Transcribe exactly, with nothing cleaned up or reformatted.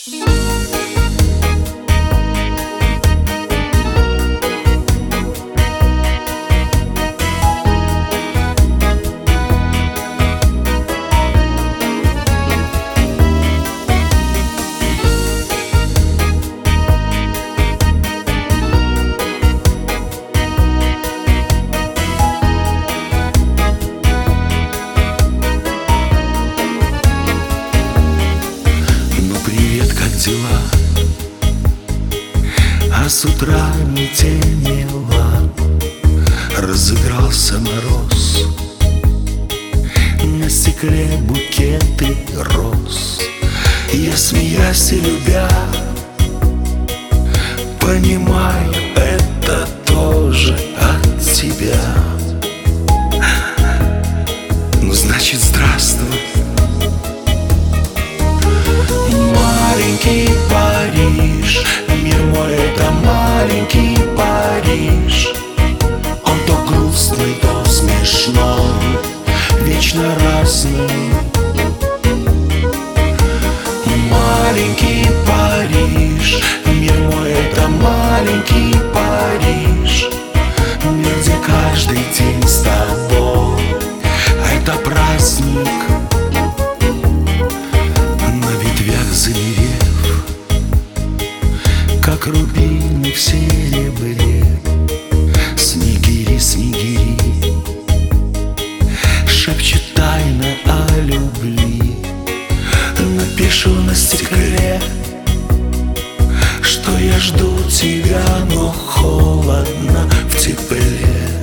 дела, а с утра метелила, разыгрался мороз, на стекле букеты роз. Я, смеясь и любя, понимаю, это тоже от тебя. Ну, значит, здравствуй, маленький Париж. Мир мой — это маленький Париж. Он то грустный, то смешной, вечно разный. Маленький Париж, мир мой — это маленький Париж. Мир, где каждый день с тобой — это праздник. Замерев, как рубины в серебре, снегири, снегири, шепчет тайно о любви. Напишу на стекле, что я жду тебя, но холодно в тепле.